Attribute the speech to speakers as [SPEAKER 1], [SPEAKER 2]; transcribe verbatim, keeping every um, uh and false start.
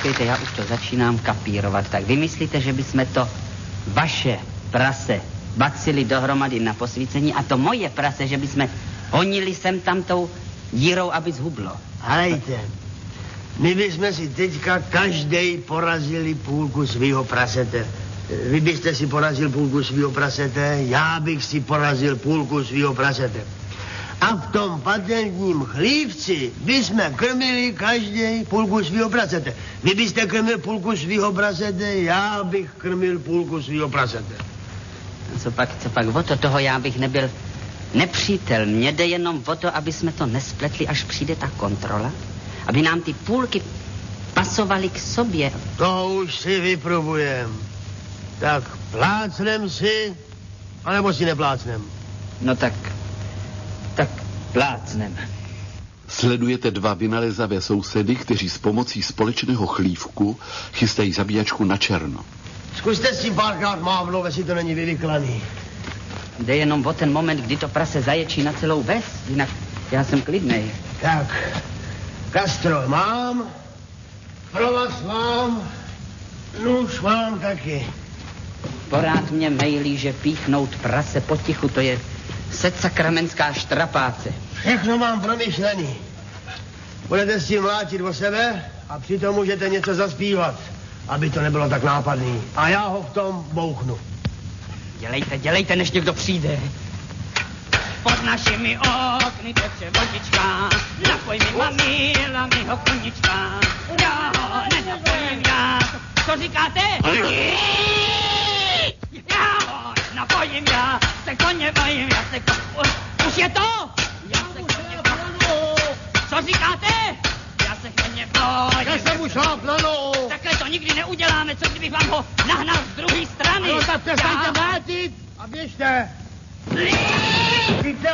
[SPEAKER 1] Počkejte, já už to začínám kapírovat. Tak vy myslíte, že bychom to vaše prase bacili dohromady na posvícení a to moje prase, že bychom honili sem tam tou dírou, aby zhublo?
[SPEAKER 2] Halejte, my bychom si teďka každej porazili půlku svýho prasete. Vy byste si porazil půlku svýho prasete, já bych si porazil půlku svýho prasete. A v tom patentním chlívci bychom krmili každej půlku svýho prasete. Vy byste krmil půlku svýho prasete, já bych krmil půlku svýho prasete.
[SPEAKER 1] Co pak, co pak, o to toho já bych nebyl nepřítel. Mně jde jenom o to, aby jsme to nespletli, až přijde ta kontrola. Aby nám ty půlky pasovaly k sobě.
[SPEAKER 2] To už si vyprobujem. Tak plácnem si, anebo si neplácnem?
[SPEAKER 1] No tak, tak plácnem.
[SPEAKER 3] Sledujete dva vynalezavé sousedy, kteří s pomocí společného chlívku chystají zabíjačku na černo.
[SPEAKER 2] Zkuste s tím párkrát mávnout, jestli to není vyvyklaný.
[SPEAKER 1] Jde jenom o ten moment, kdy to prase zaječí na celou ves, jinak já jsem klidnej.
[SPEAKER 2] Tak, kastro mám, provaz mám, nůž mám taky.
[SPEAKER 1] Porád mě mejlí, že píchnout prase potichu, to je sedsakramenská štrapáce.
[SPEAKER 2] Všechno mám promyšlený. Budete s tím mlátit o sebe a přitom můžete něco zaspívat, aby to nebylo tak nápadný. A já ho v tom bouchnu.
[SPEAKER 1] Dělejte, dělejte, než někdo přijde. Pod našimi okny teče vodička, napoj mi mamíla mýho konička. Já ho nenapojím já. Co říkáte? Já ho napojím já, se koně bojím, já se koně... Už, už je to? Já se koně bojím. Co říkáte? Já se koně bojím.
[SPEAKER 2] Já jsem už háplanou.
[SPEAKER 1] Takhle to nikdy neuděláme, co kdybych vám ho nahnal z druhé strany.
[SPEAKER 2] No tak přestaňte mlátit a běžte. Víte?